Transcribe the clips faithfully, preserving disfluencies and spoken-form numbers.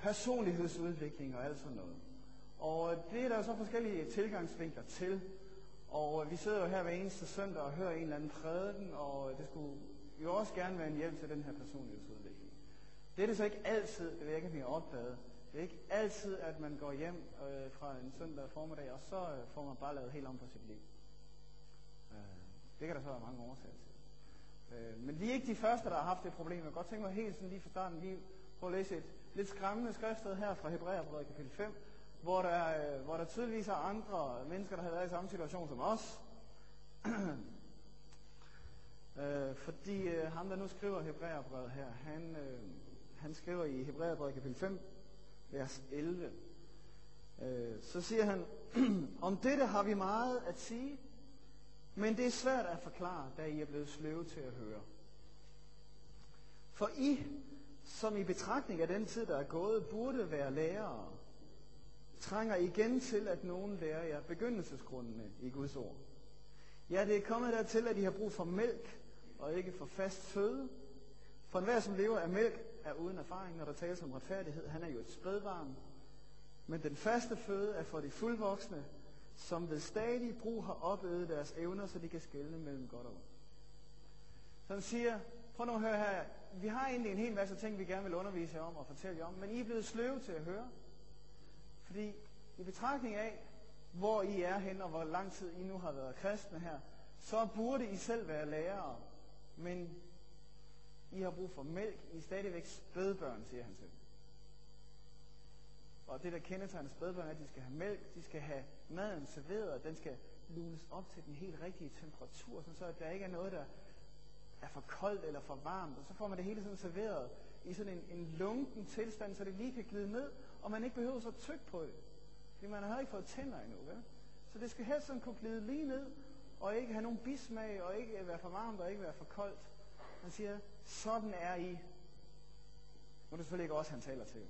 personlighedsudvikling og alt sådan noget. Og det er der jo så forskellige tilgangsvinkler til. Og vi sidder jo her hver eneste søndag og hører en eller anden prædiken, og det skulle jo også gerne være en hjælp til den her personlighedsudvikling. Det er det så ikke altid, det ved jeg ikke, at vi har opdaget. Det er ikke altid, at man går hjem øh, fra en søndag formiddag, og så øh, får man bare lavet helt om på sit liv. Øh, det kan der så være mange årsager til. Øh, men vi er ikke de første, der har haft det problem. Jeg kan godt tænke mig helt sådan lige fra starten, lige prøve at læse et lidt skræmmende skriftsted her fra Hebræerbrevet kapitel fem, hvor der, øh, hvor der tydeligvis er andre mennesker, der har været i samme situation som os. øh, fordi øh, ham, der nu skriver Hebræerbrevet her, han, øh, han skriver i Hebræerbrevet kapitel fem, vers elleve. Øh, så siger han, om dette har vi meget at sige, men det er svært at forklare, da I er blevet sløve til at høre. For I, som i betragtning af den tid, der er gået, burde være lærere, trænger igen til, at nogen lærer jer begyndelsesgrundene i Guds ord. Ja, det er kommet dertil, at I har brug for mælk, og ikke for fast føde. For enhver, som lever af mælk, er uden erfaring, når der tales om retfærdighed. Han er jo et spædbarn. Men den faste føde er for de fuldvoksne, som ved stadig brug har opøvet deres evner, så de kan skelne mellem godt og ondt. Så han siger, prøv nu at høre her, vi har egentlig en hel masse ting, vi gerne vil undervise jer om og fortælle jer om, men I er blevet sløve til at høre. Fordi i betragtning af, hvor I er henne, og hvor lang tid I nu har været kristne her, så burde I selv være lærere, men I har brug for mælk, I er stadigvæk spædbørn, siger han selv. Og det, der kendetegner spædbørn, er, at de skal have mælk, de skal have maden serveret, og den skal lunes op til den helt rigtige temperatur, så at der ikke er noget, der er for koldt eller for varmt, og så får man det hele sådan serveret i sådan en, en lunken tilstand, så det lige kan glide ned, og man ikke behøver så tyk på det. Fordi man har ikke fået tænder endnu, vel? Så det skal helst sådan kunne glide lige ned, og ikke have nogen bismag, og ikke være for varmt, og ikke være for koldt. Han siger, sådan er I. Nu er det selvfølgelig ikke også, han taler til.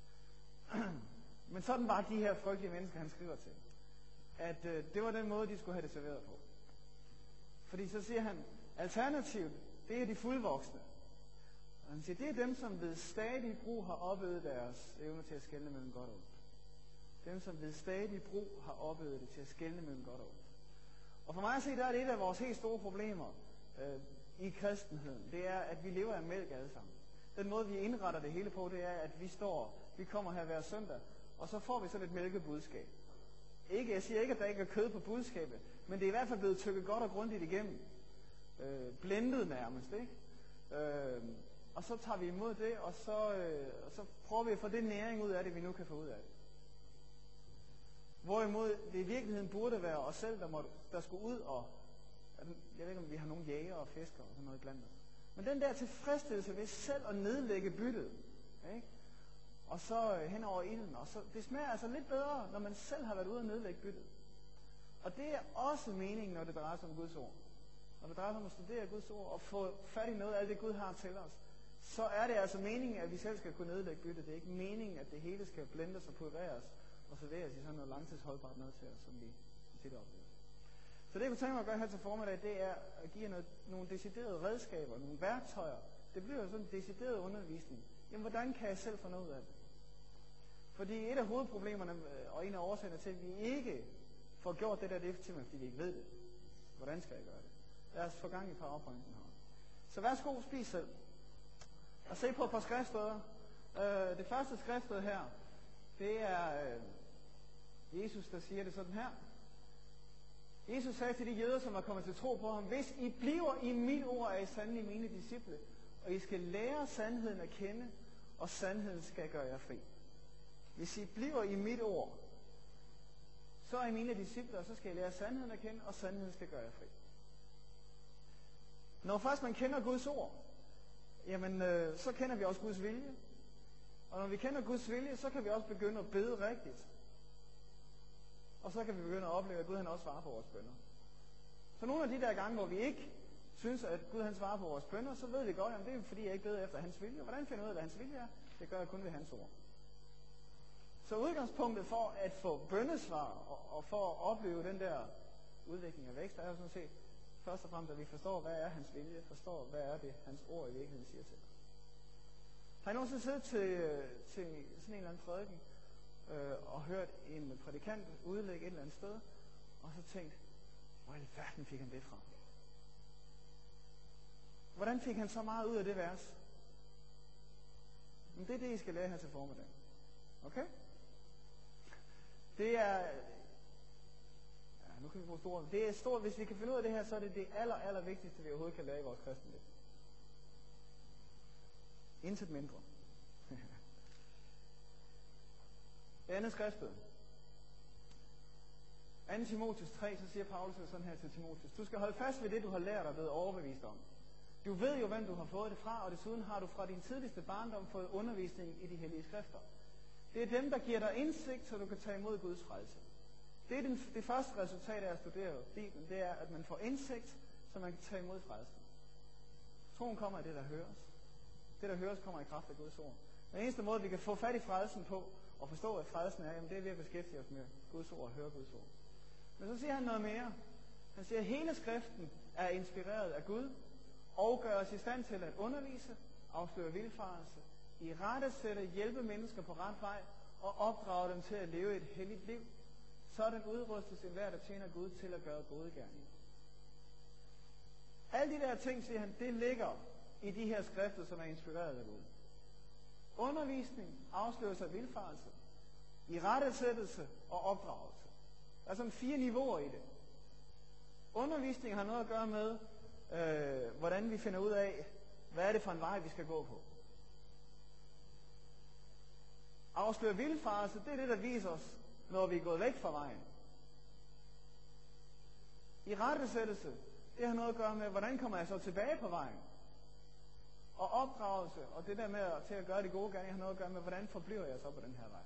Men sådan var de her frygtelige mennesker, han skriver til. At øh, det var den måde, de skulle have det serveret på. Fordi så siger han, alternativt, det er de fuldvoksne. Og han siger, det er dem, som ved stadig brug har opøvet deres evne til at skelne mellem godt og ondt. Dem, som ved stadig brug har opøvet det til at skelne mellem godt og ondt. Og for mig at se, der er det et af vores helt store problemer øh, i kristenheden. Det er, at vi lever af mælk alle sammen. Den måde, vi indretter det hele på, det er, at vi står, vi kommer her hver søndag, og så får vi sådan et mælkebudskab. Ikke, jeg siger ikke, at der ikke er kød på budskabet, men det er i hvert fald blevet tykket godt og grundigt igennem. Øh, blendet nærmest, ikke? Øh, og så tager vi imod det, og så, øh, og så prøver vi at få det næring ud af det, vi nu kan få ud af det. Hvorimod det i virkeligheden burde være os selv, der, må, der skulle ud og, jeg ved ikke, om vi har nogle jæger og fiskere og sådan noget blandt os. Men den der tilfredsstillelse ved selv at nedlægge byttet, ikke? Og så øh, hen over ilden, og så, det smager altså lidt bedre, når man selv har været ude og nedlægge byttet. Og det er også meningen, når det drejer sig om Guds ord. Når det drejer sig om at studere Guds ord og få fat i noget af alt det, Gud har til os, så er det altså meningen, at vi selv skal kunne nedlægge byttet. Det er ikke meningen, at det hele skal blendes og pulvereres og serveres i sådan noget langtidsholdbart noget til os, som vi tit oplever. Så det, jeg kunne tænke mig at gøre her til formiddag, det er at give noget, nogle deciderede redskaber, nogle værktøjer. Det bliver jo sådan en decideret undervisning. Jamen, hvordan kan jeg selv få noget ud af det? Fordi et af hovedproblemerne, og en af årsagerne til, at vi ikke får gjort det der, det er simpelthen, fordi vi ikke ved det. Hvordan skal jeg gøre det? Lad os få gang i powerpointen her. Så værsgo, spis selv. Og se på et par skriftsteder. Øh, det første skriftsted her, det er øh, Jesus, der siger det sådan her. Jesus sagde til de jøder, som var kommet til tro på ham, hvis I bliver i mit ord, er I sandelig mine disciple, og I skal lære sandheden at kende, og sandheden skal gøre jer fri. Hvis I bliver i mit ord, så er I mine disciple, og så skal I lære sandheden at kende, og sandheden skal gøre jer fri. Når først man kender Guds ord, jamen øh, så kender vi også Guds vilje. Og når vi kender Guds vilje, så kan vi også begynde at bede rigtigt. Og så kan vi begynde at opleve, at Gud han også svarer på vores bønner. Så nogle af de der gange, hvor vi ikke synes, at Gud han svarer på vores bønner, så ved vi godt, at det er fordi, jeg ikke beder efter hans vilje. Hvordan finder jeg ud af, hvad hans vilje er? Det gør jeg kun ved hans ord. Så udgangspunktet for at få bønnesvar og, og for at opleve den der udvikling af vækst, er jo sådan set først og fremmest, at vi forstår, hvad er hans vilje, forstår, hvad er det, hans ord i virkeligheden siger til os. Har I nogensinde siddet til, til sådan en eller anden prædiken øh, og hørt en prædikant udlægge et eller andet sted, og så tænkt, hvor i alverden fik han det fra? Hvordan fik han så meget ud af det vers? Men det er det, I skal lære her til formiddag. Okay? Det er... Ja, nu kan vi bruge store... Det er stort, hvis vi kan finde ud af det her, så er det det aller, aller vigtigste, vi overhovedet kan lære i vores kristenliv. Intet mindre. Det andet skriftbød. anden Timotheus tre, så siger Paulus sådan her til Timotheus. Du skal holde fast ved det, du har lært og blevet overbevist om. Du ved jo, hvem du har fået det fra, og desuden har du fra din tidligste barndom fået undervisning i de hellige skrifter. Det er dem, der giver dig indsigt, så du kan tage imod Guds frelse. Det er den, det første resultat af at studere Bibelen, det er, at man får indsigt, så man kan tage imod frelsen. Troen kommer af det, der høres. Det, der høres, kommer i kraft af Guds ord. Den eneste måde, vi kan få fat i frelsen på, og forstå, at frelsen er, jamen, det er ved at beskæftige os med Guds ord og høre Guds ord. Men så siger han noget mere. Han siger, at hele skriften er inspireret af Gud, og gør os i stand til at undervise, afsløre vildfarelse, i rette sætte, hjælpe mennesker på ret vej, og opdrage dem til at leve et helligt liv. Sådan udrustes enhver, der tjener Gud, til at gøre gode gerninger. Alle de der ting, siger han, det ligger i de her skrifter, som er inspireret af Gud. Undervisning, afslørelse af vildfarelse, i rettesættelse og opdragelse. Der er sådan fire niveauer i det. Undervisning har noget at gøre med, øh, hvordan vi finder ud af, hvad er det for en vej, vi skal gå på. Afsløre vildfarelse, det er det, der viser os, når vi er gået væk fra vejen. I rettesættelse, det har noget at gøre med, hvordan kommer jeg så tilbage på vejen. Og opdragelse, og det der med at, til at gøre det gode gerninger, har noget at gøre med, hvordan forbliver jeg så på den her vej.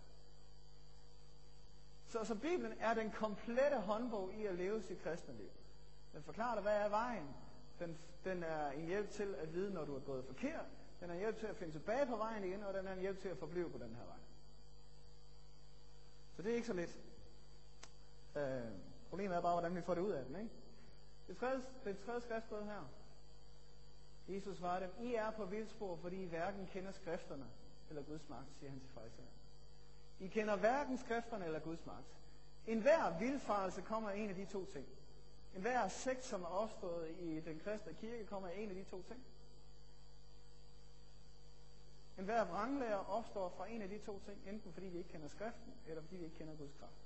Så, så Bibelen er den komplette håndbog i at leve sit kristne liv. Den forklarer dig, hvad er vejen. Den, den er en hjælp til at vide, når du er gået forkert. Den er en hjælp til at finde tilbage på vejen igen, og den er en hjælp til at forblive på den her vej. Så det er ikke så lidt. Øh, problemet er bare, hvordan vi får det ud af den, ikke? Det tredje, det tredje skriftbød her. Jesus svarer dem, I er på vildspor, fordi I hverken kender skrifterne eller Guds magt, siger han til farisæerne. I kender hverken skrifterne eller Guds magt. En hver vildfarelse kommer af en af de to ting. En hver sekt, som er opstået i den kristne kirke, kommer af en af de to ting. En hver vranglærer opstår fra en af de to ting, enten fordi vi ikke kender skriften, eller fordi vi ikke kender Guds kraft.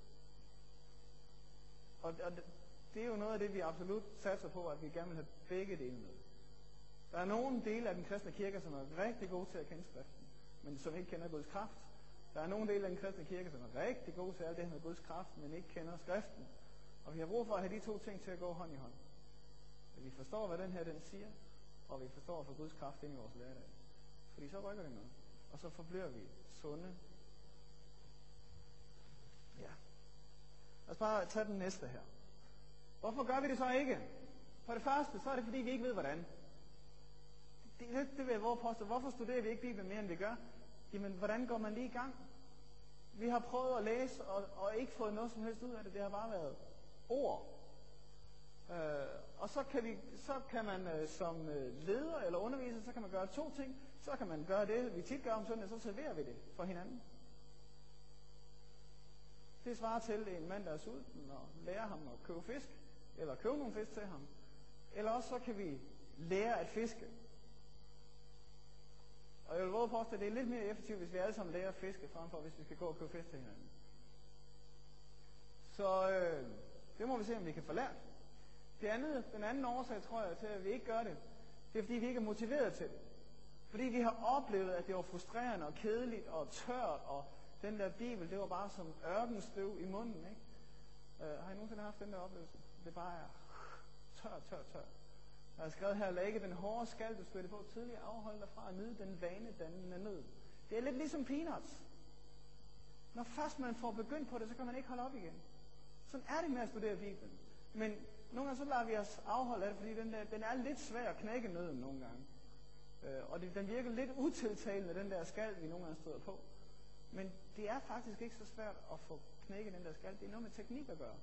Og, og det er jo noget af det, vi absolut satser på, at vi gerne vil have begge dele med. Der er nogle dele af den kristne kirke, som er rigtig gode til at kende skriften, men som ikke kender Guds kraft. Der er nogle dele af den kristne kirke, som er rigtig gode til alt det her med Guds kraft, men ikke kender skriften. Og vi har brug for at have de to ting til at gå hånd i hånd. At vi forstår, hvad den her den siger, og vi forstår at få Guds kraft ind i vores hverdag. Fordi så rykker det noget. Og så forbliver vi sunde. Ja. Lad os bare tage den næste her. Hvorfor gør vi det så ikke? For det første, så er det fordi, vi ikke ved, hvordan. Det, det, det vil jeg våge påstå. Hvorfor studerer vi ikke Bibelen mere, end vi gør? Jamen, hvordan går man lige i gang? Vi har prøvet at læse, og, og ikke fået noget som helst ud af det. Det har bare været ord. Øh, og så kan, vi, så kan man øh, som øh, leder eller underviser, så kan man gøre to ting. Så kan man gøre det, vi tit gør om søndag, så serverer vi det for hinanden. Det svarer til en mand, der er sulten, og lære ham at købe fisk, eller købe nogle fisk til ham. Eller også så kan vi lære at fiske. Og jeg vil våge påstå, at det er lidt mere effektivt, hvis vi alle sammen lærer at fiske, frem for hvis vi skal gå og købe fisk til hinanden. Så øh, det må vi se, om vi kan få lært. Det andet, den anden årsag, tror jeg, til at vi ikke gør det, det er, fordi vi ikke er motiveret til det. Fordi vi har oplevet, at det var frustrerende og kedeligt og tørt, og den der bibel, det var bare som ørkenstøv i munden, ikke? Uh, har I nogensinde haft den der oplevelse? Det bare er tørt, tørt, tørt. Jeg har skrevet her, lad ikke den hårde skal, du spytte på tidligere, afholde dig fra at nyde den vanedannende nød. Det er lidt ligesom peanuts. Når først man får begyndt på det, så kan man ikke holde op igen. Sådan er det med at studere Bibelen. Men nogle gange så lader vi os afholde af det, fordi den, der, den er lidt svær at knække nøden nogle gange. Øh, og det, den virker lidt utiltalende, den der skal, vi nogle gange støder på. Men det er faktisk ikke så svært at få knækket den der skal. Det er noget med teknik at gøre.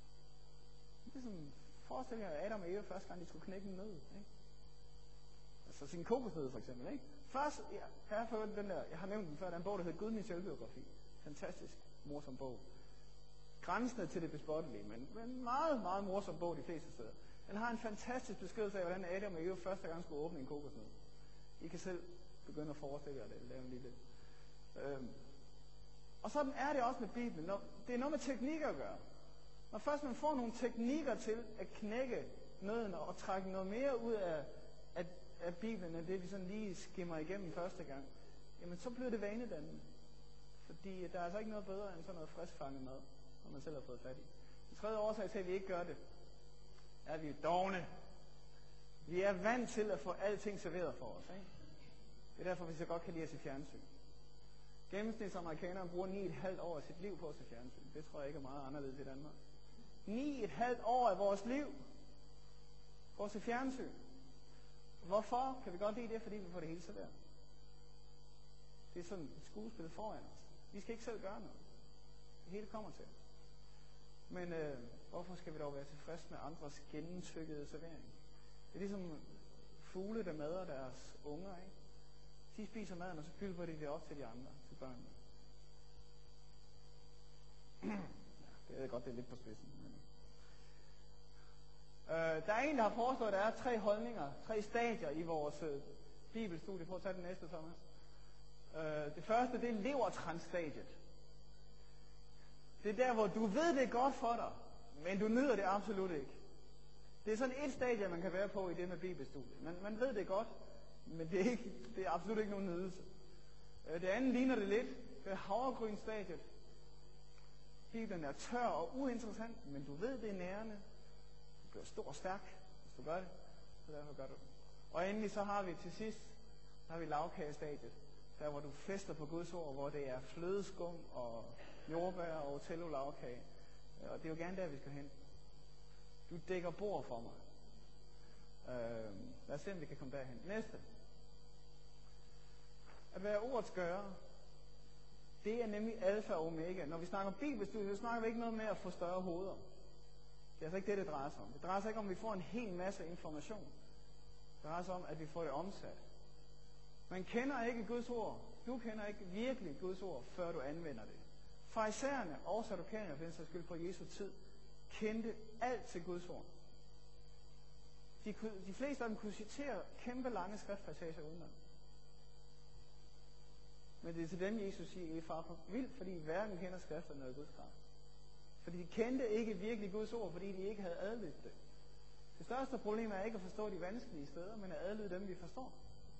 Det er som, forestil jer Adam og Eva første gang, de skulle knække en nød. Ikke? altså sin kokosnød for eksempel, ikke? Først, ja, jeg har fået den der, jeg har nævnt den før, der er en bog, der hedder Gud, min selvbiografi. Fantastisk morsom bog. Grænsende til det bespottelige, men, men meget, meget morsom bog de fleste steder. Den har en fantastisk beskrivelse af, hvordan Adam og Eva første gang skulle åbne en kokosnød. I kan selv begynde at forestille jer det, lave en lille. Øhm. Og sådan er det også med Bibelen. Når, det er noget med teknikker at gøre. Når først man får nogle teknikker til at knække nøden og trække noget mere ud af, af, af Bibelen, end det vi sådan lige skimmer igennem første gang, jamen så bliver det vanedannende. Fordi der er altså ikke noget bedre end sådan noget friskfanget mad, når man selv har fået fat i. Den tredje årsag til, at vi ikke gør det, er, at vi er dovne. Vi er vant til at få alting serveret for os. Ikke? Det er derfor, vi så godt kan lide at se fjernsyn. Gennemsnitsamerikaneren bruger ni et halvt år af sit liv på at se fjernsyn. Det tror jeg ikke er meget anderledes i Danmark. Ni et halvt år af vores liv på at se fjernsyn. Hvorfor kan vi godt lide det? Fordi vi får det hele serveret. Det er sådan et skuespil foran os. Vi skal ikke selv gøre noget. Det hele kommer til. Men øh, hvorfor skal vi dog være tilfreds med andres gennemtykkede servering? Det er ligesom fugle, der mader deres unger, ikke? De spiser maden, og så gylper de det op til de andre, til børnene. Ja, det er godt, det er lidt på spidsen. Men... Øh, der er en, der har foreslået, at der er tre holdninger, tre stadier i vores øh, bibelstudie. Prøv at tage den næste, Thomas. Øh, det første, det er levertransstadiet. Det er der, hvor du ved, det er godt for dig, men du nyder det absolut ikke. Det er sådan et stadie, man kan være på i det med bibelstudiet. Man, man ved det godt, men det er, ikke, det er absolut ikke nogen nydelse. Det andet ligner det lidt. Det er havregrynstadiet. Bibelen er tør og uinteressant, men du ved, det er nærende. Du bliver stor og stærk, hvis du gør det. Så derfor gør du det. Og endelig så har vi til sidst, så har vi lavkagestadiet. Der hvor du fester på Guds ord, hvor det er flødeskum og jordbær og Otello lavkage. Og det er jo gerne der, vi skal hen. Du dækker bord for mig. Øh, lad os se, om vi kan komme derhen. Næste. At være ordets gøre, det er nemlig alfa og omega. Når vi snakker bibelstudie, så snakker vi ikke noget med at få større hoveder. Det er altså ikke det, det drejer sig om. Det drejer sig ikke om, at vi får en hel masse information. Det drejer sig om, at vi får det omsat. Man kender ikke Guds ord. Du kender ikke virkelig Guds ord, før du anvender det. Farisæerne og saddukanerne, for den sags skyld på Jesu tid, kendte alt til Guds ord. De, kunne, de fleste af dem kunne citere kæmpe lange skriftpassager udenad. Men det er til dem, Jesus siger, I er far for vildt, fordi hverken kender skrifterne eller Guds kraft. Fordi de kendte ikke virkelig Guds ord, fordi de ikke havde adlydt det. Det største problem er ikke at forstå de vanskelige steder, men at adlyde dem, vi forstår.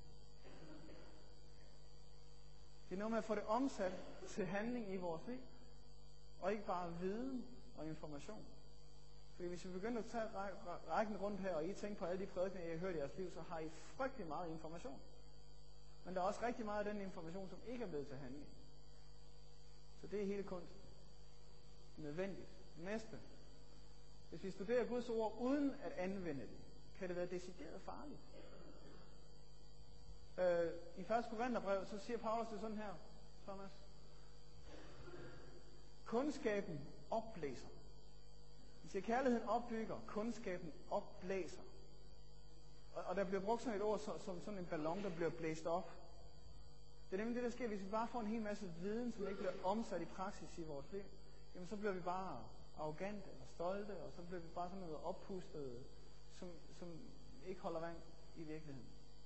Det er noget med at få det omsat til handling i vores liv, og ikke bare viden og information. Fordi hvis vi begynder at tage rækken rundt her, og I tænker på alle de prædikener, I har hørt i jeres liv, så har I frygtelig meget information. Men der er også rigtig meget af den information, som ikke er blevet til handling. Så det er hele kunst. Nødvendigt. Næste. Hvis vi studerer Guds ord uden at anvende det, kan det være decideret farligt. Øh, I første Korintherbrev, så siger Paulus det sådan her, Thomas. Kundskaben opblæser. Vi siger, kærligheden opbygger, kundskaben opblæser. Og, og der bliver brugt sådan et ord som, som sådan en ballon, der bliver blæst op. Det er nemlig det, der sker, hvis vi bare får en hel masse viden, som ikke bliver omsat i praksis i vores liv. Jamen så bliver vi bare arrogante og stolte, og så bliver vi bare sådan noget oppustet, som, som ikke holder vand i virkeligheden.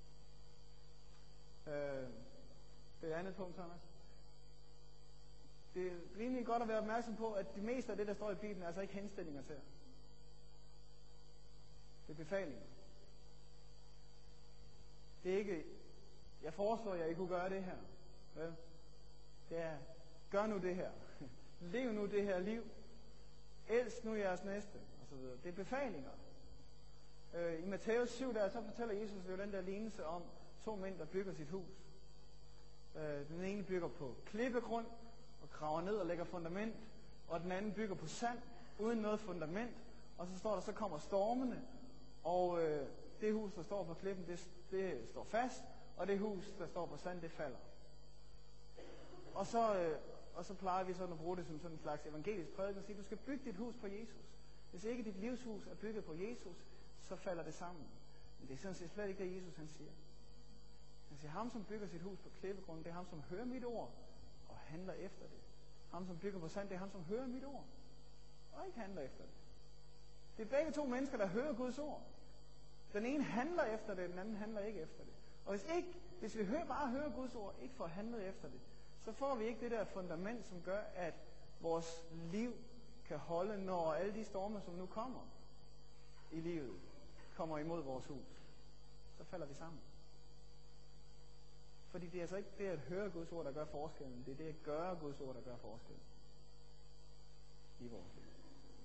Øh, det er andet punkt, Thomas. Det er rimelig godt at være opmærksom på, at det meste af det, der står i Bibelen, er altså ikke henstillinger til. Det er befalinger. Det er ikke, jeg foreslår jer, I kunne gøre det her. Vel? Det er, gør nu det her. Lev nu det her liv. Elsk nu jeres næste. Og så videre. Det er befalinger. Øh, I Matthæus syv, der så fortæller Jesus jo den der lignelse om to mænd, der bygger sit hus. Øh, den ene bygger på klippegrund, og graver ned og lægger fundament, og den anden bygger på sand, uden noget fundament, og så står der, så kommer stormene, og øh, det hus, der står på klippen, det, det står fast, og det hus, der står på sand, det falder. Og så, øh, og så plejer vi sådan at bruge det som sådan en slags evangelisk prædiken, og sige, du skal bygge dit hus på Jesus. Hvis ikke dit livshus er bygget på Jesus, så falder det sammen. Men det er sådan set slet ikke det, Jesus han siger. Han siger, ham som bygger sit hus på klippegrund, det er ham som hører mit ord og handler efter det. Ham som bygger på sand, det er ham som hører mit ord og ikke handler efter det. Det er begge to mennesker, der hører Guds ord. Den ene handler efter det, den anden handler ikke efter det. Og hvis, ikke, hvis vi hører, bare hører Guds ord, ikke får handlet efter det, så får vi ikke det der fundament, som gør, at vores liv kan holde, når alle de storme, som nu kommer i livet, kommer imod vores hus. Så falder vi sammen. Fordi det er altså ikke det at høre Guds ord, der gør forskellen. Det er det at gøre Guds ord, der gør forskellen i vores liv.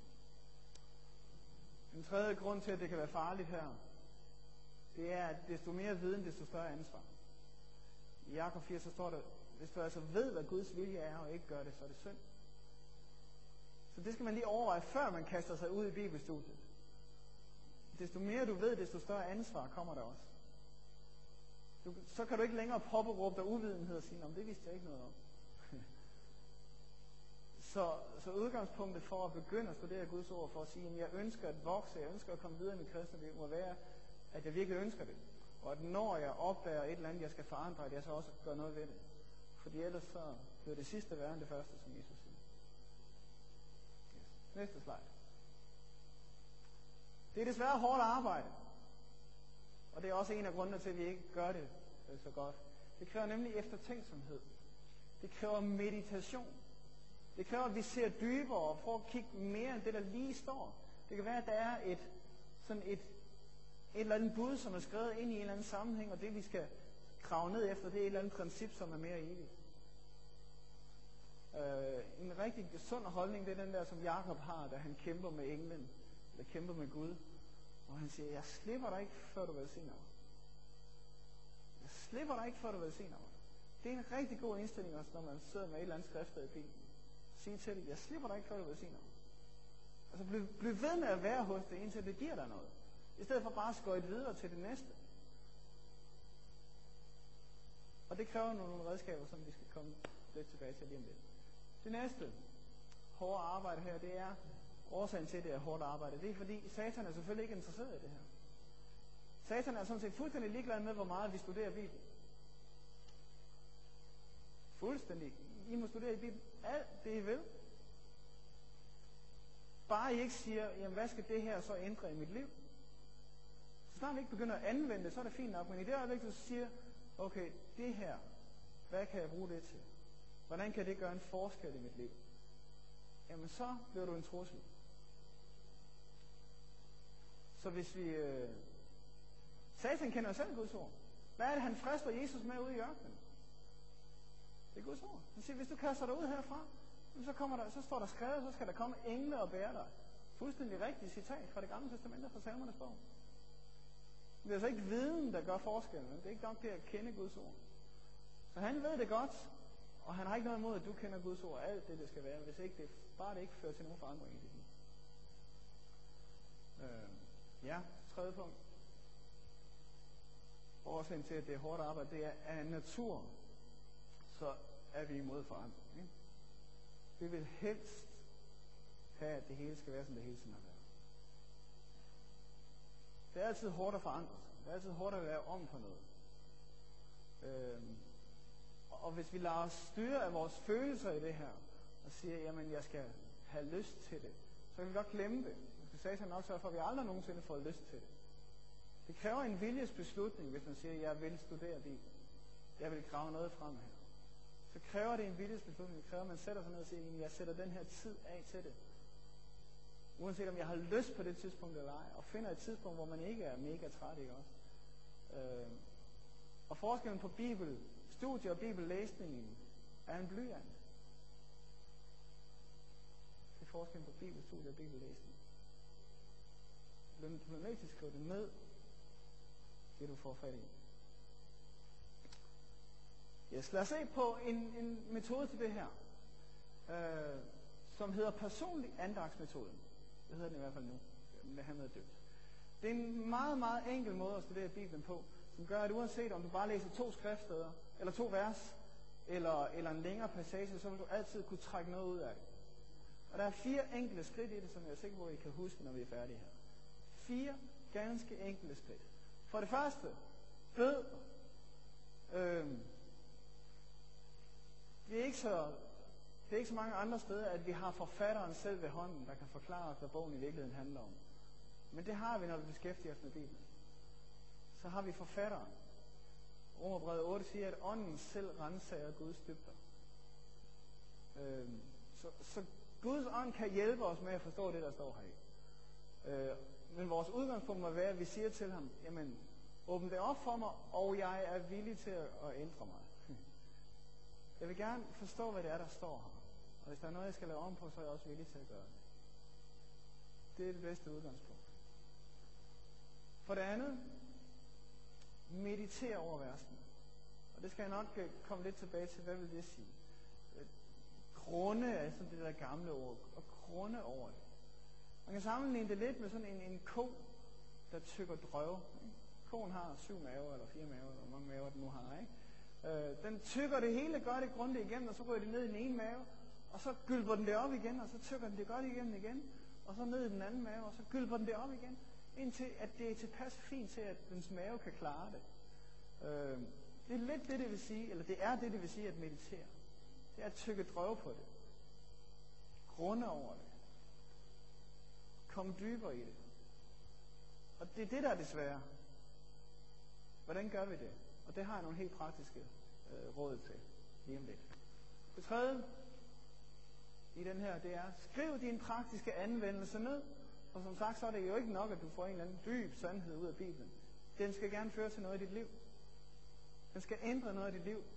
Den tredje grund til, at det kan være farligt her, det er, at desto mere viden, desto større ansvar. I Jakob fire, så står der, hvis du altså ved, hvad Guds vilje er, og ikke gør det, så er det synd. Så det skal man lige overveje, før man kaster sig ud i bibelstudiet. Desto mere du ved, desto større ansvar kommer der også. Du, så kan du ikke længere påberåbe dig uvidenhed og sige, om det vidste jeg ikke noget om. så, så udgangspunktet for at begynde at studere Guds ord, for at sige, at jeg ønsker at vokse, jeg ønsker at komme videre i mit kristne liv, må være, at jeg virkelig ønsker det. Og at når jeg opdager et eller andet, jeg skal forandre, at jeg så også gør noget ved det. Fordi ellers så bliver det sidste værre end det første, som Jesus siger. Yes. Næste slide. Det er desværre hårdt arbejde. Og det er også en af grundene til, at vi ikke gør det så godt. Det kræver nemlig eftertænksomhed. Det kræver meditation. Det kræver, at vi ser dybere og prøver at kigge mere end det, der lige står. Det kan være, at der er et, sådan et, et eller andet bud, som er skrevet ind i en eller anden sammenhæng, og det, vi skal grave ned efter, det er et eller andet princip, som er mere evigt. Øh, en rigtig sund holdning, det er den der, som Jakob har, da han kæmper med englen, eller kæmper med Gud. Og han siger, jeg slipper dig ikke, før du velsigner mig. Jeg slipper dig ikke, før du velsigner mig. Det er en rigtig god indstilling også, når man sidder med et eller andet skrifter i Bibelen. Sige til det, jeg slipper dig ikke, før du velsigner mig. Altså bliv, bliv ved med at være hos det, indtil det giver dig noget. I stedet for bare at skøjte videre til det næste. Og det kræver nogle redskaber, som vi skal komme lidt tilbage til lige om lidt. Det næste hårde arbejde her, det er, årsagen til, at det er hårdt arbejde, det er fordi, Satan er selvfølgelig ikke interesseret i det her. Satan er sådan set fuldstændig ligeglad med, hvor meget vi studerer Bibelen. Fuldstændig. I må studere i Bibelen alt det, I vil. Bare I ikke siger, jamen hvad skal det her så ændre i mit liv? Så snart vi ikke begynder at anvende det, så er det fint nok. Men i det øjeblik, du siger, okay, det her, hvad kan jeg bruge det til? Hvordan kan det gøre en forskel i mit liv? Jamen så bliver du en trussel. Så hvis vi... Øh... Satan kender selv Guds ord. Hvad er det, han frister Jesus med ude i ørkenen? Det er Guds ord. Han siger, hvis du kaster dig ud herfra, så, kommer der, så står der skrevet, så skal der komme engle og bære dig. Fuldstændig rigtigt citat fra det gamle testamente, fra Salmernes bog. Det er altså ikke viden, der gør forskellen. Det er ikke nok det at kende Guds ord. Så han ved det godt, og han har ikke noget imod, at du kender Guds ord, alt det, det skal være, hvis ikke det, bare det ikke fører til nogen forandring i dit liv. Øh, ja, tredje punkt. Årsagen til, at det er hårdt arbejde, det er, at af natur, så er vi imod forandring. Ikke? Vi vil helst have, at det hele skal være, som det hele tiden har været. Det er altid hårdt at forandre sig. Det er altid hårdt at være om på noget. Øh, Og hvis vi lader os styre af vores følelser i det her, og siger, jamen jeg skal have lyst til det, så kan vi godt glemme det. Det sagde han nok sørge for, at vi aldrig nogensinde får lyst til det. Det kræver en viljesbeslutning, hvis man siger, at jeg vil studere Bibelen. Jeg vil grave noget frem her. Så kræver det en viljesbeslutning. Det kræver, at man sætter sig ned og siger, at jeg sætter den her tid af til det. Uanset om jeg har lyst på det tidspunkt eller ej, og finder et tidspunkt, hvor man ikke er mega træt, ikke også? Øh, og forskellen på Bibel, studie og bibellæsningen er en blyant. Det er forskellen på bibelstudie og bibellæsning. Du bliver nødt til at skrive det ned, det du får fat i. Yes, lad os se på en, en metode til det her, øh, som hedder personlig andagsmetoden. Det hedder den i hvert fald nu. Det han hedder døbt. Det er en meget, meget enkel måde at studere Bibelen på, som gør, at uanset om du bare læser to skriftsteder, eller to vers, eller, eller en længere passage, så vil du altid kunne trække noget ud af det. Og der er fire enkle skridt i det, som jeg er sikker på, at I kan huske, når vi er færdige her. Fire ganske enkle skridt. For det første, bed. Øhm, det, er ikke så, det er ikke så mange andre steder, at vi har forfatteren selv ved hånden, der kan forklare os, hvad bogen i virkeligheden handler om. Men det har vi, når vi beskæftiger os med Bibelen. Så har vi forfatteren. Romerbrevet otte siger, at ånden selv renser Guds dybder. Øhm, så, så Guds ånd kan hjælpe os med at forstå det, der står her i. Øh, men vores udgangspunkt må være, at vi siger til ham, jamen, åbn det op for mig, og jeg er villig til at, at ændre mig. Jeg vil gerne forstå, hvad det er, der står her. Og hvis der er noget, jeg skal lave om på, så er jeg også villig til at gøre det. Det er det bedste udgangspunkt. For det andet, meditere over versene. Og det skal jeg nok komme lidt tilbage til. Hvad vil det sige? Grunde er sådan det der gamle ord. Og grunde over det. Man kan sammenligne det lidt med sådan en, en ko, der tykker drøv. Koen har syv maver, eller fire maver, eller hvor mange maver den nu har, ikke? Øh, den tykker det hele, gør det grundigt igennem, og så ryger det ned i den ene mave, og så gylper den det op igen, og så tykker den det godt igennem igen, og så ned i den anden mave, og så gylper den det op igen, indtil at det er tilpas fint til, at dens mave kan klare det. Øh, det er lidt det, det vil sige, eller det er det, det vil sige at meditere. Det er at tykke drøv på det. Grunde over det. Komme dybere i det. Og det er det, der er det svære. Hvordan gør vi det? Og det har jeg nogle helt praktiske øh, råd til lige om lidt. Det tredje i den her, det er, skriv din praktiske anvendelse ned. Og som sagt, så er det jo ikke nok, at du får en eller anden dyb sandhed ud af Bibelen. Den skal gerne føre til noget i dit liv. Den skal ændre noget i dit liv.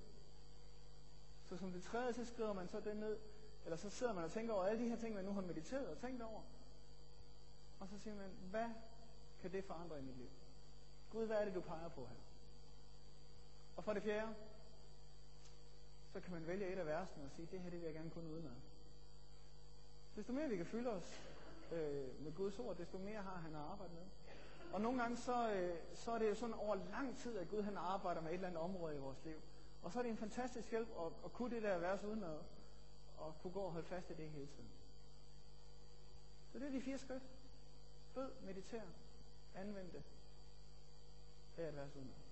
Så som det tredje, så skriver man så det ned, eller så sidder man og tænker over alle de her ting, man nu har mediteret og tænkt over. Og så siger man, hvad kan det forandre i mit liv? Gud, hvad er det, du peger på her? Og for det fjerde, så kan man vælge et af versene og sige, det her det vil jeg gerne kunne udenad. Desto mere vi kan fylde os øh, med Guds ord, desto mere har han at arbejde med. Og nogle gange så, øh, så er det jo sådan over lang tid, at Gud han arbejder med et eller andet område i vores liv. Og så er det en fantastisk hjælp at, at kunne det der vers udenad, og kunne gå og holde fast i det hele tiden. Så det er de fire skridt. Bed, mediter, anvend det. Det er et vers udenad.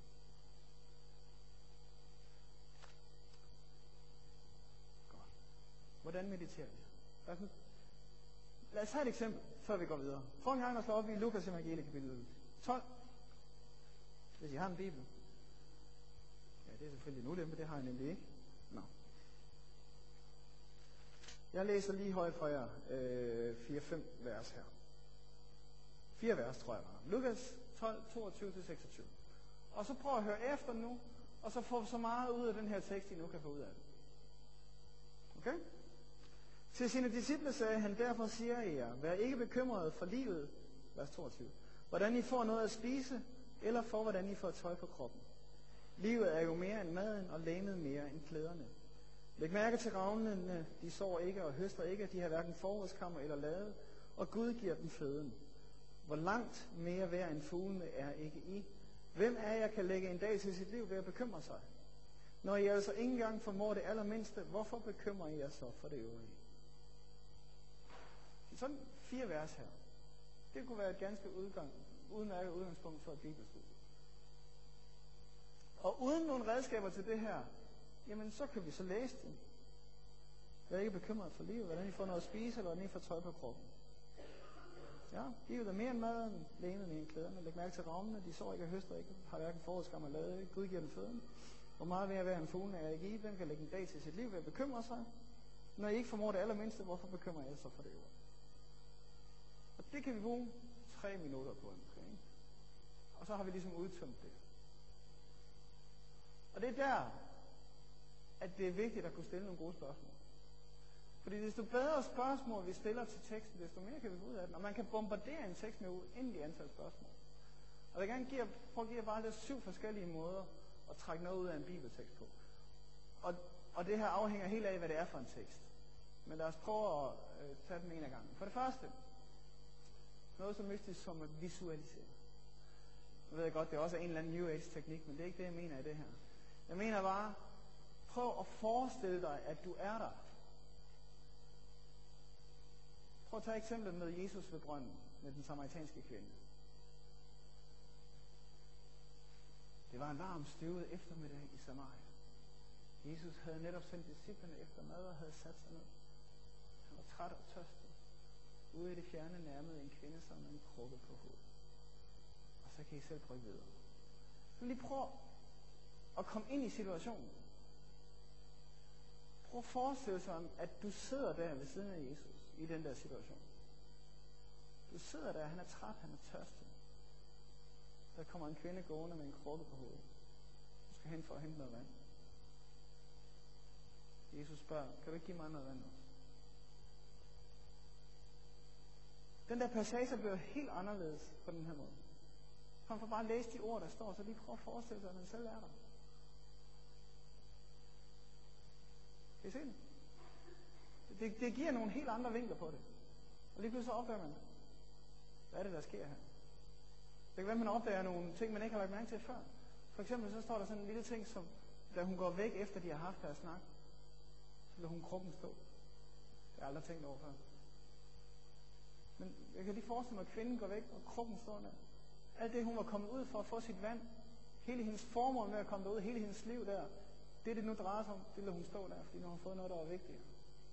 Hvordan mediterer vi? Lad os, lad os have et eksempel, før vi går videre. Prøv en gang at slå op i Lukas evangeliet kapitel tolv. Hvis I har en bibel. Ja, det er selvfølgelig en ulempe, det har jeg nemlig ikke. Nå. Jeg læser lige højt fra jer øh, fire fem vers her. Fire vers, tror jeg var. Lukas tolv, toogtyve til seksogtyve. Og så prøv at høre efter nu, og så få så meget ud af den her tekst, I nu kan få ud af det. Okay? Til sine disciple sagde han, derfor siger I jer, vær ikke bekymrede for livet, vers toogtyve, hvordan I får noget at spise, eller for hvordan I får tøj på kroppen. Livet er jo mere end maden, og lægemet mere end klæderne. Læg mærke til ravnene, de sår ikke og høster ikke, de har hverken forrådskammer eller lade, og Gud giver dem føden. Hvor langt mere værd end fuglene er ikke I? Hvem af jer kan lægge en dag til sit liv ved at bekymre sig? Når I altså ikke engang formår det allermindste, hvorfor bekymrer I jer så for det øvrige? Sådan fire vers her. Det kunne være et ganske udgang, udmærket udgangspunkt for et bibelstudie. Og uden nogle redskaber til det her, jamen så kan vi så læse den. Vær ikke bekymret for livet, hvordan I får noget at spise, eller hvordan I får tøj på kroppen. Ja, livet er mere end maden, lægemet mere end klæderne. Læg mærke til ravnene, de sår ikke og høster ikke, har hverken forrådskammer eller lade. Gud giver dem føden. Hvor meget vil jeg være en fuglene er ikke i? Hvem kan lægge en dag til sit liv ved at bekymre sig? Når I ikke formår det allermindste, hvorfor bekymrer jeg så for det øvrige? Og det kan vi bruge tre minutter på omkring. Og så har vi ligesom udtømt det. Og det er der, at det er vigtigt at kunne stille nogle gode spørgsmål. Fordi desto bedre spørgsmål vi stiller til teksten, desto mere kan vi få ud af den. Og man kan bombardere en tekst med uendelig antal spørgsmål. Og jeg vil gerne give, prøve at give jer bare lidt syv forskellige måder at trække noget ud af en bibeltekst på. Og, og det her afhænger helt af, hvad det er for en tekst. Men lad os prøve at øh, tage dem en af gangen. For det første, noget så mystisk som at visualisere. Jeg ved godt, det er også en eller anden New Age-teknik, men det er ikke det, jeg mener i det her. Jeg mener bare, prøv at forestille dig, at du er der. Prøv at tage eksemplet med Jesus ved brønden, med den samaritanske kvinde. Det Det var en varm, støvet eftermiddag i Samaria. Jesus havde netop sendt disciplene efter mad og havde sat sig ned. Han var træt og tørstig. Ude i det fjerne nærmede en kvinde sig med en krukke på hovedet. Og så kan I selv prøve videre. Så lige prøv at komme ind i situationen. Prøv at forestille sig, at du sidder der ved siden af Jesus i den der situation. Du sidder der, han er træt, han er tørstig. Der kommer en kvinde gående med en krukke på hovedet. Du skal hen for at hente noget vand. Jesus spørger, kan du ikke give mig noget vand også? Den der passage bliver helt anderledes på den her måde. Man får bare læse de ord, der står, så lige prøv at forestille sig, at man selv er der. Kan I se det? Det, det giver nogle helt andre vinkler på det. Og lige pludselig så opdager man, hvad er det, der sker her? Det kan være, man opdager nogle ting, man ikke har lagt mærke til før. For eksempel så står der sådan en lille ting, som da hun går væk, efter de har haft deres snak, så lader hun krukken stå. Det har jeg aldrig tænkt over før. Men jeg kan lige forestille mig, at kvinden går væk, og krukken står der. Alt det, hun var kommet ud for at få sit vand, hele hendes formål med at komme derud, hele hendes liv der, det det nu drejer sig om, det lader hun stå der, fordi nu har hun fået noget, der var vigtigere.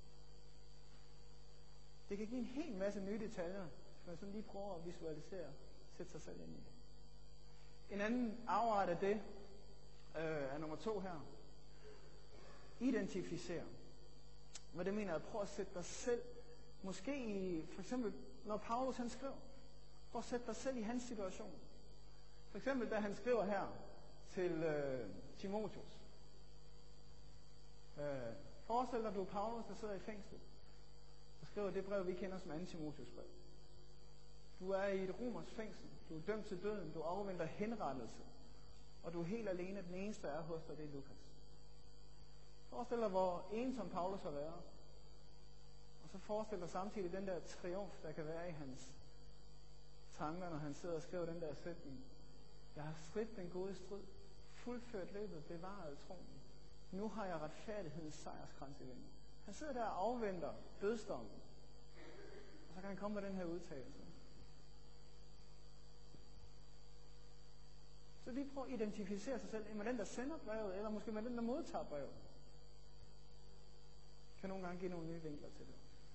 Det kan give en hel masse nye detaljer, hvis man sådan lige prøver at visualisere, sætte sig selv ind i det. En anden afart af det, øh, er nummer to her. Identificere. Hvad det mener, at prøve at sætte dig selv, måske i, for eksempel, når Paulus han skriver, prøv at sætte dig selv i hans situation. For eksempel, da han skriver her til øh, Timotheus. Øh, forestil dig, at du er Paulus, der sidder i fængsel, og skriver det brev, vi kender som anden Timotheus brev. Du er i et romersk fængsel, du er dømt til døden, du afventer henrettelse, og du er helt alene, den eneste, der er hos dig, det er Lukas. Forestil dig, hvor ensom Paulus har været. Og så forestil dig samtidig den der triumf, der kan være i hans tanker, når han sidder og skriver den der sætning. Jeg har stridt den gode strid, fuldført løbet, bevaret troen. Nu har jeg retfærdighedens sejrskrans i vinden. Han sidder der og afventer dødsdommen. Og så kan han komme med den her udtalelse. Så lige prøv at identificere sig selv med den, der sender brevet, eller måske med den, der modtager brevet. Kan nogle gange give nogle nye vinkler til det.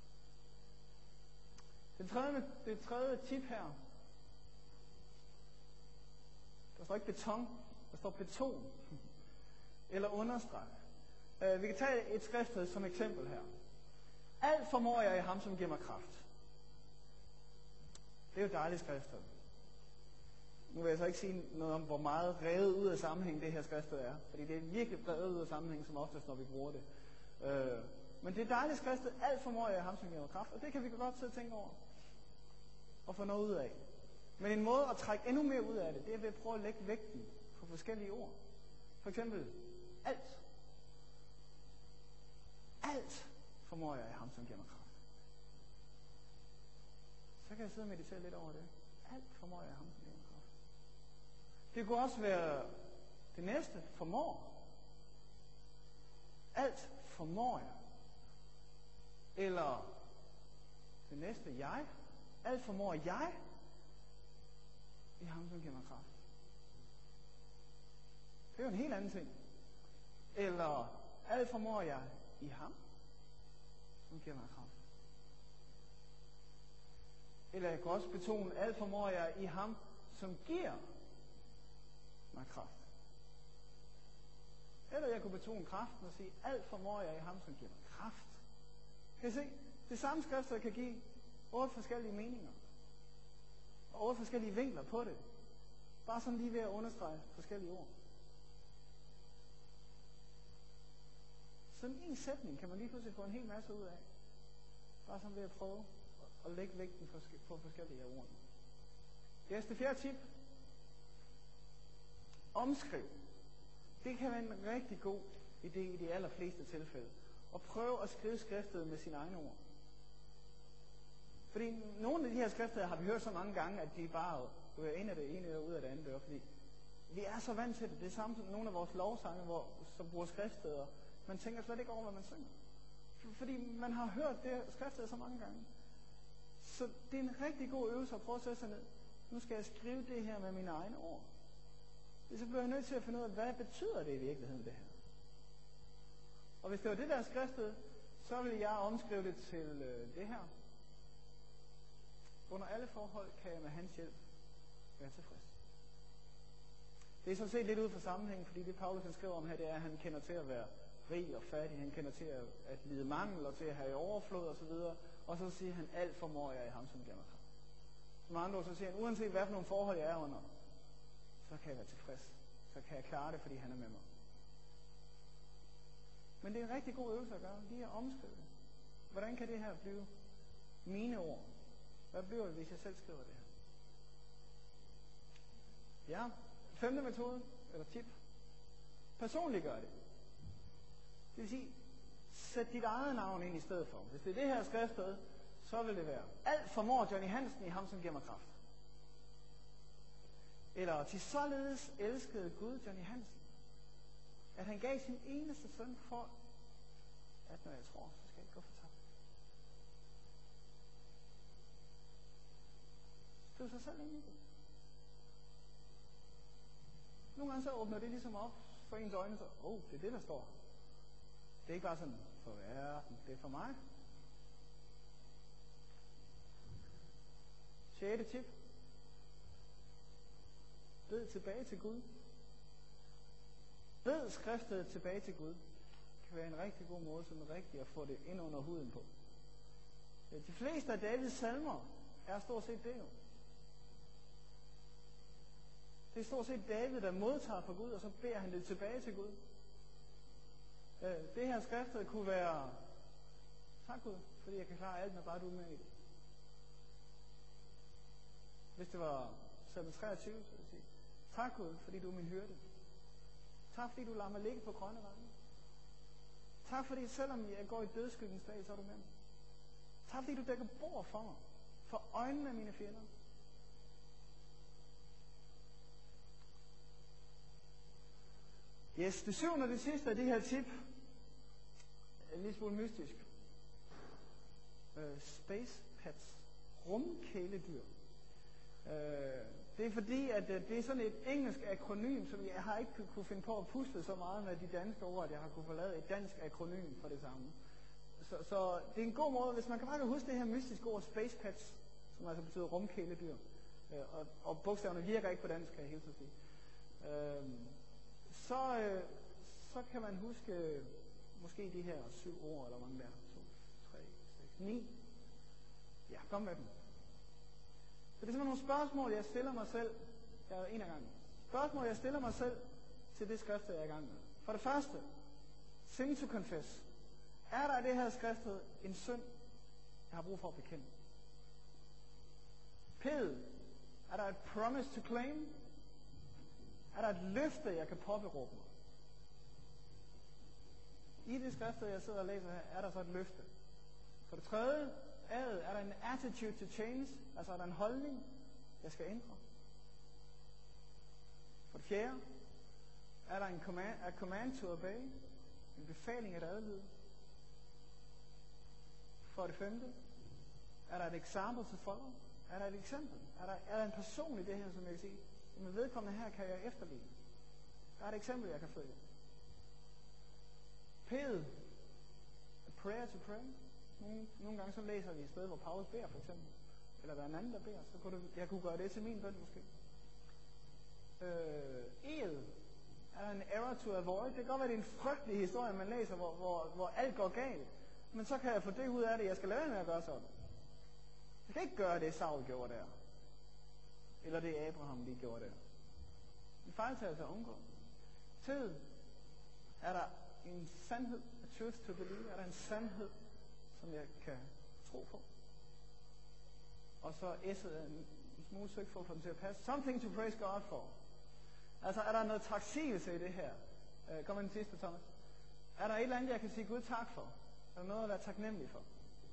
Det tredje, det tredje tip her. Der står ikke beton, der står beton. Eller understreg. Uh, vi kan tage et skriftsted som eksempel her. Alt formår jeg i ham, som giver mig kraft. Det er jo et dejligt skriftsted. Nu vil jeg så ikke sige noget om, hvor meget revet ud af sammenhæng det her skriftsted er. Fordi det er virkelig revet ud af sammenhæng, som oftest, når vi bruger det. Uh, men det er et dejligt skriftsted. Alt formår jeg i ham, som giver mig kraft. Og det kan vi godt sidde og tænke over. Og få noget ud af. Men en måde at trække endnu mere ud af det, det er ved at prøve at lægge vægten på forskellige ord. For eksempel, alt. Alt formår jeg i ham, som giver mig kraft. Så kan jeg sidde og meditere lidt over det. Alt formår jeg i ham, som giver mig kraft. Det kunne også være det næste, formår. Alt formår jeg. Eller det næste, jeg. Alt formår jeg i ham, som giver mig kraft. Det er jo en helt anden ting. Eller alt formår jeg i ham, som giver mig kraft. Eller jeg kan også betone, alt formår jeg i ham, som giver mig kraft. Eller jeg kunne betone kraften og sige, alt formår jeg i ham, som giver mig kraft. Kan I se? Det samme skrift, kan give otte forskellige meninger. Og otte forskellige vinkler på det. Bare sådan lige ved at understrege forskellige ord. Sådan en sætning kan man lige pludselig få en hel masse ud af. Bare sådan ved at prøve at lægge vægten på forskellige ord. Yes, det fjerde tip. Omskriv. Det kan være en rigtig god idé i de allerfleste tilfælde. Og prøve at skrive skriftet med sine egne ord. Fordi nogle af de her skrifter har vi hørt så mange gange, at de bare ryger ind af det ene og ud af det andet dør. Fordi vi er så vant til det. Det er samme som nogle af vores lovsange, hvor, som bruger skriftsteder. Man tænker slet ikke over, hvad man synger. Fordi man har hørt det skriftet så mange gange. Så det er en rigtig god øvelse at prøve at sætte sig ned. Nu skal jeg skrive det her med mine egne ord. så bliver jeg nødt til at finde ud af, hvad betyder det i virkeligheden, det her? Og hvis det var det, der er skriftet, så vil jeg omskrive det til øh, det her. Under alle forhold kan jeg med hans hjælp være tilfreds. Det er sådan set lidt ud fra sammenhængen, fordi det Paulus han skriver om her, det er, at han kender til at være rig og fattig, han kender til at, at lide mangel og til at have i overflod osv., og, og så siger han, alt formår jeg i ham, som giver mig kraft. Som andre ord, så siger han, uanset hvad for nogle forhold jeg er under, så kan jeg være tilfreds. Så kan jeg klare det, fordi han er med mig. Men det er en rigtig god øvelse at gøre, lige at omskrive det. Hvordan kan det her blive mine ord? Hvad bliver det, hvis jeg selv skriver det her? Ja, femte metode, eller tip. Personligt gør det. Det vil sige, sæt dit eget navn ind i stedet for. Hvis det er det her skriftsted, så vil det være, alt formår Johnny Hansen i ham, som giver mig kraft. Eller, til således elskede Gud Johnny Hansen, at han gav sin eneste søn for, at når jeg tror, så skal jeg ikke gå for tabt. Skriv sig selv ind i det. Nogle gange så åbner det ligesom op for ens øjne, så, åh, oh, det er det, der står. Det er ikke bare sådan, for verden, det er for mig. Sjette tip. Bed tilbage til Gud. Bed skriftet tilbage til Gud. Det kan være en rigtig god måde, sådan rigtig at få det ind under huden på. De fleste af Davids salmer er stort set det jo. Det er stort set David, der modtager fra Gud, og så beder han det tilbage til Gud. Det her skriftet kunne være, tak Gud, fordi jeg kan klare alt, når bare du er med i det. Hvis det var salme treogtyve, så vil jeg sige, tak Gud, fordi du er min hyrde. Tak fordi du lader mig ligge på grønne veje. Tak fordi selvom jeg går i dødsskyggens dag, så er du med mig. Tak fordi du dækker bord for mig, for øjnene af mine fjender. Yes, det syvende og det sidste af de her tip er en lille smule mystisk. Uh, space pets. Rumkæledyr. Uh, det er fordi, at uh, det er sådan et engelsk akronym, som jeg har ikke kunne finde på at pusle så meget med de danske ord, at jeg har kunne forlade et dansk akronym for det samme. Så, så det er en god måde, hvis man kan bare huske det her mystiske ord, space pets, som altså betyder rumkæledyr. Uh, og, og bogstaverne virker ikke på dansk, kan jeg helt så sige. Uh, Så, øh, så kan man huske øh, måske de her syv ord, eller hvor mange der er. to, tre, seks, ni. Ja, kom med dem. Så det er simpelthen nogle spørgsmål, jeg stiller mig selv. Jeg er en af gangen. Spørgsmål, jeg stiller mig selv til det skrift, jeg er i gang med. For det første, sin to confess. Er der i det her skriftet en synd, jeg har brug for at bekende? P. Er der et promise to claim? Er der et løfte, jeg kan påberåbe mig? I det skriftet, jeg sidder og læser her, er der så et løfte. For det tredje, ad, er der en attitude to change, altså er der en holdning, jeg skal ændre. For det fjerde, er der en command, a command to obey, en befaling at adlyde. For det femte, er der et example to follow, er der et eksempel, er der, er der en person i det her, som jeg kan sige, med vedkommende her kan jeg efterligne. Der er et eksempel, jeg kan følge. P'et, a prayer to pray. Nogle, nogle gange så læser vi et sted, hvor Paulus beder for eksempel. Eller der er en anden, der beder. Så kunne det, jeg kunne gøre det til min bøn måske. Øh, E'et, er der en error to avoid. Det kan godt være, det er en frygtelig historie, man læser, hvor, hvor, hvor alt går galt. Men så kan jeg få det ud af det, jeg skal lade være med at gøre sådan. Jeg kan ikke gøre det, Saul gjorde der. Eller det Abraham lige gjorde der. En fejltagelse at undgå. Tid. Er der en sandhed, a truth to believe? Er der en sandhed, som jeg kan tro på? Og så S'et er en smule søgt for at få den til at passe. Something to praise God for. Altså er der noget taksigelse i det her? Uh, kom med den sidste, Thomas. Er der et eller andet, jeg kan sige Gud tak for? Er der noget at være taknemmelig for?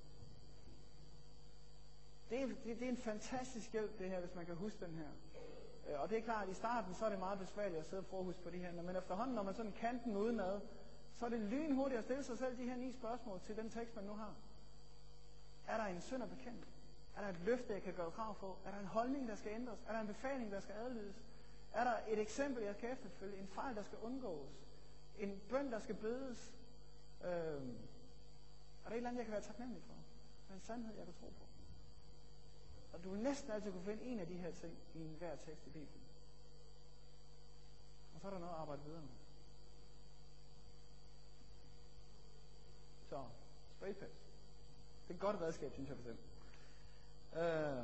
Det er, det, det er en fantastisk hjælp, det her, hvis man kan huske den her. Øh, og det er klart, at i starten, så er det meget besværligt at sidde og prøve at huske på de her. Men efterhånden, når man sådan kan den udenad, så er det lynhurtigt at stille sig selv de her ni spørgsmål til den tekst, man nu har. Er der en synd at bekende? Er der et løfte, jeg kan gøre krav på? Er der en holdning, der skal ændres? Er der en befaling, der skal adlydes? Er der et eksempel, jeg kan efterfølge? En fejl, der skal undgås? En bøn, der skal bedes? Øh, er der et eller andet, jeg kan være taknemmelig for? Er en sandhed, jeg kan tro på? Og du vil næsten altid kunne finde en af de her ting i enhver tekst i Bibelen. Og så er der noget at arbejde videre med. Så, spraypads. Det er et godt redskab, synes jeg for eksempel. Øh,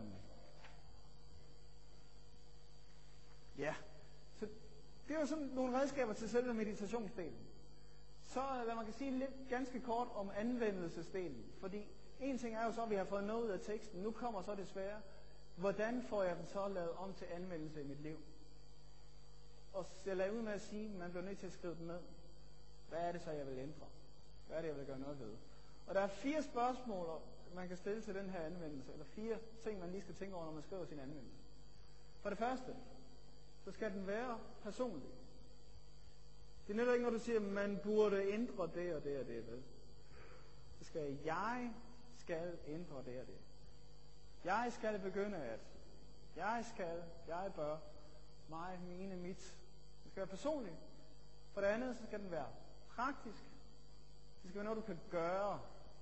ja, så det var sådan nogle redskaber til selve meditationsdelen. Så hvad man kan sige lidt ganske kort om anvendelsesdelen. Fordi en ting er jo så, at vi har fået noget ud af teksten. Nu kommer så det svære. Hvordan får jeg den så lavet om til anvendelse i mit liv? Og jeg lader ud med at sige, at man bliver nødt til at skrive den ned. Hvad er det så, jeg vil ændre? Hvad er det, jeg vil gøre noget ved? Og der er fire spørgsmål, man kan stille til den her anvendelse. Eller fire ting, man lige skal tænke over, når man skriver sin anvendelse. For det første, så skal den være personlig. Det nytter ikke, når du siger, at man burde ændre det og det og det. Ved. Så skal jeg skal ændre det og det. Jeg skal begynde at. Jeg skal, jeg bør, mig, mine, mit. Det skal være personligt. For det andet, så skal den være praktisk. Det skal være noget, du kan gøre.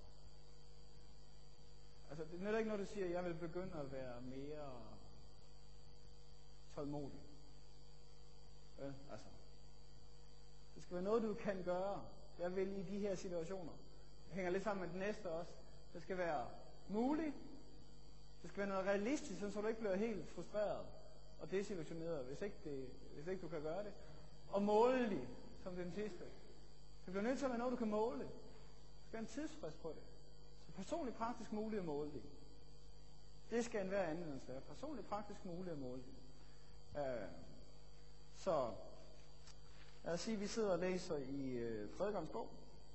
Altså, det nytter ikke, når du siger, at jeg vil begynde at være mere tålmodig. Ja, altså. Det skal være noget, du kan gøre. Jeg vil i de her situationer. Det hænger lidt sammen med den næste også. Det skal være muligt. Det skal være noget realistisk, så du ikke bliver helt frustreret og desillusioneret, hvis ikke, det, hvis ikke du kan gøre det. Og målelig, som den sidste. Det bliver nødt til at være noget, du kan måle. Det skal være en tidsfrist på det. Så personligt, praktisk, muligt og måleligt. Det skal enhver anvendelse være. Personligt, praktisk, muligt og måleligt. Uh, så lad os sige, at vi sidder og læser i uh, Prædikernes bog.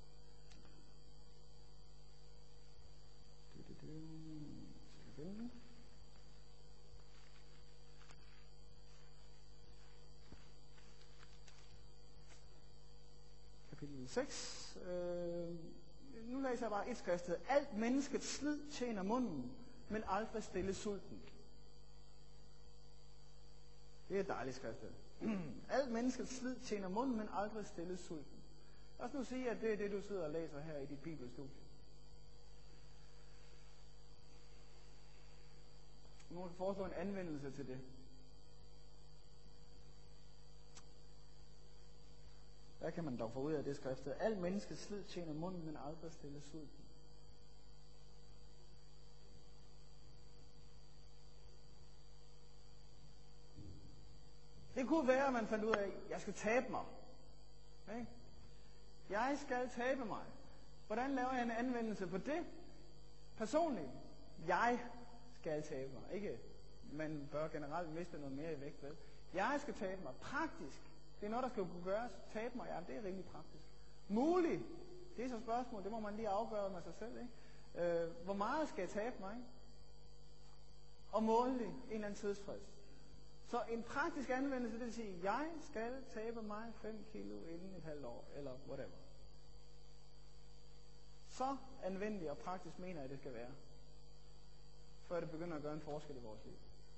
Du, du, du. Så kan finde den. Kapitel seks. Øh, nu læser jeg bare et skriftsted. Alt menneskets slid tjener munden, men aldrig stille sulten. Det er et dejligt skriftsted. Alt menneskets slid tjener munden, men aldrig stille sulten. Lad os nu sige, at det er det, du sidder og læser her i dit bibelstudie. Nu kan foreslå en anvendelse til det. Hvad kan man dog få ud af det skriftet? Alt menneskets slid tjener munden, men aldrig stille sulten. Det kunne være, at man fandt ud af, at jeg skal tabe mig. Okay? Jeg skal tabe mig. Hvordan laver jeg en anvendelse på det? Personligt. Jeg skal tabe mig. Ikke, man bør generelt miste noget mere i vægt. Vel? Jeg skal tabe mig. Praktisk. Det er noget, der skal kunne gøres. Tabe mig, ja, det er rimelig praktisk. Muligt. Det er så spørgsmål. Det må man lige afgøre med sig selv. Ikke? Øh, hvor meget skal jeg tabe mig? Ikke? Og målelig. En eller anden tidsfrist. Så en praktisk anvendelse, det vil sige, at jeg skal tabe mig fem kilo inden et halvt år. Eller whatever. Så anvendelig og praktisk mener jeg, at det skal være. Før det begynder at gøre en forskel i vores liv.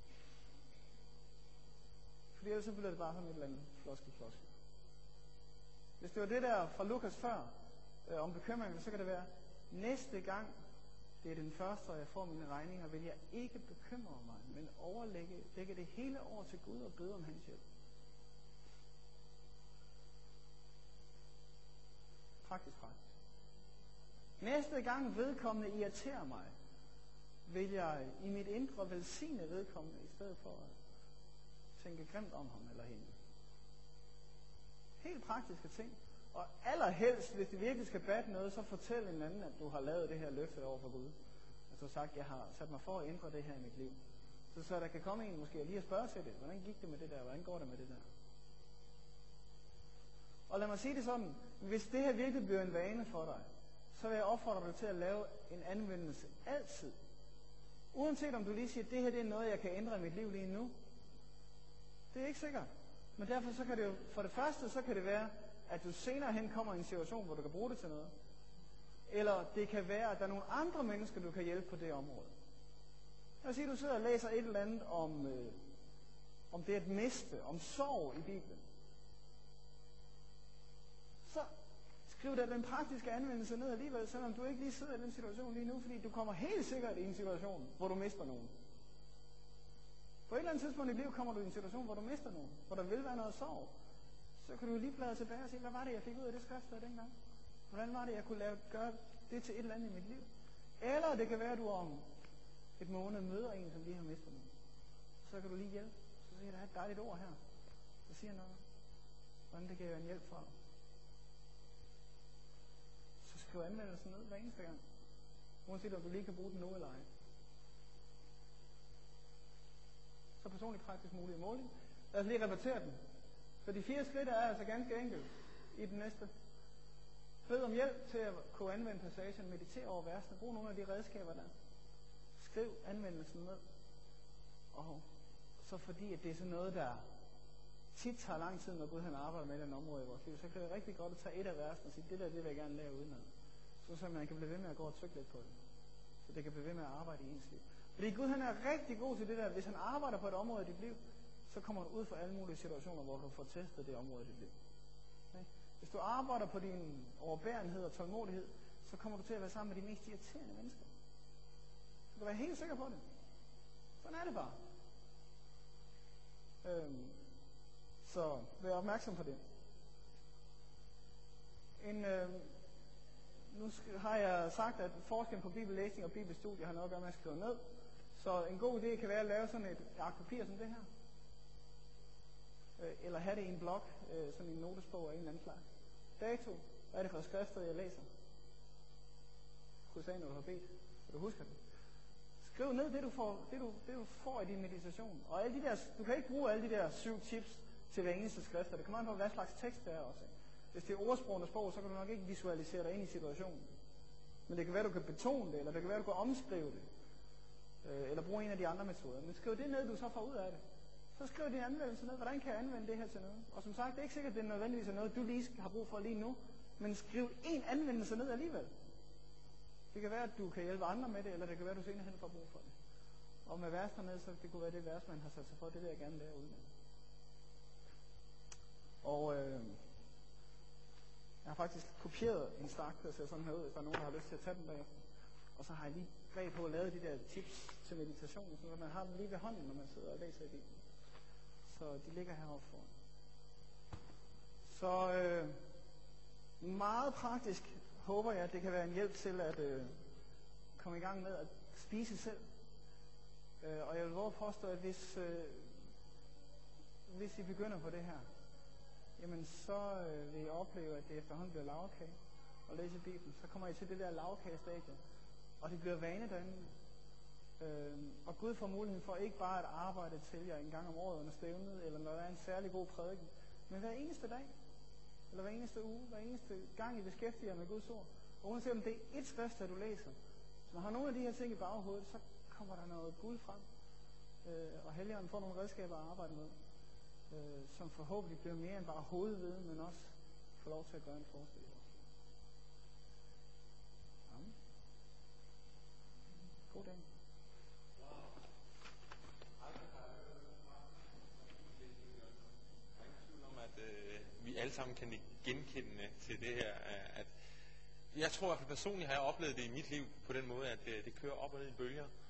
Fordi ellers så bliver det bare sådan et eller andet floskel, floskel. Hvis det var det der fra Lukas før, øh, om bekymringen, så kan det være, næste gang det er den første, og jeg får mine regninger, vil jeg ikke bekymre mig, men overlægge lægge det hele over til Gud og bede om hans hjælp. Praktisk, praktisk. Næste gang vedkommende irriterer mig, vil jeg i mit indre velsigne vedkommende, i stedet for at tænke grimt om ham eller hende. Helt praktiske ting. Og allerhelst, hvis det virkelig skal batte noget, så fortæl en anden, at du har lavet det her løfte over for Gud. At du har sagt, at jeg har sat mig for at ændre det her i mit liv. Så, så der kan komme en måske og lige at spørge til det. Hvordan gik det med det der? Hvordan går det med det der? Og lad mig sige det sådan. Hvis det her virkelig bliver en vane for dig, så vil jeg opfordre dig til at lave en anvendelse altid. Uanset om du lige siger, at det her det er noget, jeg kan ændre i mit liv lige nu. Det er ikke sikkert. Men derfor så kan det jo, for det første, så kan det være, at du senere hen kommer i en situation, hvor du kan bruge det til noget. Eller det kan være, at der er nogle andre mennesker, du kan hjælpe på det område. Lad os sige, at du sidder og læser et eller andet om, øh, om det at miste, om sorg i Bibelen, så skriv da den praktiske anvendelse ned alligevel, selvom du ikke lige sidder i den situation lige nu, fordi du kommer helt sikkert i en situation, hvor du mister nogen. På et eller andet tidspunkt i livet kommer du i en situation, hvor du mister nogen, hvor der vil være noget sorg. Så kan du lige bladre tilbage og sige, hvad var det, jeg fik ud af det skrift der dengang? Hvordan var det, jeg kunne lave, gøre det til et eller andet i mit liv? Eller det kan være, at du om et måned møder en, som lige har mistet nogen. Så kan du lige hjælpe. Så siger der er et dejligt ord her. Så siger noget. Hvordan det kan være en hjælp for dig. Så skriv anmeldelsen ned hver eneste gang. Uanset om du lige kan bruge den nu eller ej. Så personligt praktisk mulig måling. Lad os lige repetere den. Så de fire skridt er altså ganske enkelt i den næste. Bed om hjælp til at kunne anvende passagen, meditere over versene, brug nogle af de redskaber der. Skriv anvendelsen ned. Og så fordi at det er sådan noget, der tit tager lang tid, når Gud han arbejder med den område i vores liv, så kan det rigtig godt at tage et af versene og sige, det der, det vil jeg gerne lære udenad. Så, så man kan blive ved med at gå og trykke lidt på det. Så det kan blive ved med at arbejde i ens liv. Fordi Gud han er rigtig god til det der, hvis han arbejder på et område i dit liv, så kommer du ud for alle mulige situationer, hvor du får testet det område i dit liv. Okay? Hvis du arbejder på din overbærenhed og tålmodighed, så kommer du til at være sammen med de mest irriterende mennesker. Du kan være helt sikker på det. Sådan er det bare. Øhm, så vær opmærksom på det. En, øhm, nu har jeg sagt, at forskellen på bibellæsning og bibelstudie har noget at gøre med at skrive ned. Så en god idé kan være at lave sådan et ark papir som det her. Øh, eller have det i en blog, øh, sådan en notesbog af en eller anden slags. Dato. Hvad er det for skrifter, jeg læser? Krydse af, når du har bedt, så du husker det. Skriv ned det du, får, det, du, det, du får i din meditation. Og alle de der, du kan ikke bruge alle de der syv tips til hver eneste skrift. Det kommer an på, hvad slags tekst det er også. Hvis det er ordsprogende sprog, så kan du nok ikke visualisere dig ind i situationen. Men det kan være, du kan betone det, eller det kan være, du kan omskrive det. Øh, eller bruge en af de andre metoder. Men skriv det ned, du så får ud af det. Så skriv din anvendelse ned. Hvordan kan jeg anvende det her til noget? Og som sagt, det er ikke sikkert, at det er nødvendigvis er noget, du lige har brug for lige nu. Men skriv en anvendelse ned alligevel. Det kan være, at du kan hjælpe andre med det, eller det kan være, at du senere hen får brug for det. Og med vers dernede, så det kunne være det vers, man har sat sig for. Det vil jeg gerne lære ud med. Og øh, jeg har faktisk kopieret en stak, der ser sådan her ud, hvis der er nogen, der har lyst til at tage den bagefter. Og så har jeg lige bag på at lave de der tips til meditation, så man har dem lige ved hånden, når man sidder og læser i Bibelen. Så de ligger heroppe foran. Så øh, meget praktisk håber jeg, at det kan være en hjælp til at øh, komme i gang med at spise selv. Øh, og jeg vil våge at påstå, at hvis, øh, hvis I begynder på det her, jamen så øh, vil I opleve, at det efterhånden bliver lavkage og læse Bibelen. Så kommer I til det der lavkagestadie, og det bliver vanedannende. Øh, og Gud får muligheden for ikke bare at arbejde til jer en gang om året under stævnet, eller når der er en særlig god prædiken, men hver eneste dag, eller hver eneste uge, hver eneste gang I beskæftiger jer med Guds ord. Og uanset om det er et skrift, der du læser, så når du har nogle af de her ting i baghovedet, så kommer der noget guld frem. Øh, og Helligånden får nogle redskaber at arbejde med, øh, som forhåbentlig bliver mere end bare hovedviden, men også får lov til at gøre en forskel. Amen. God dag. Vi alle sammen kan genkende til det her, at jeg tror, at personligt har jeg oplevet det i mit liv på den måde, at det kører op og ned i bølger.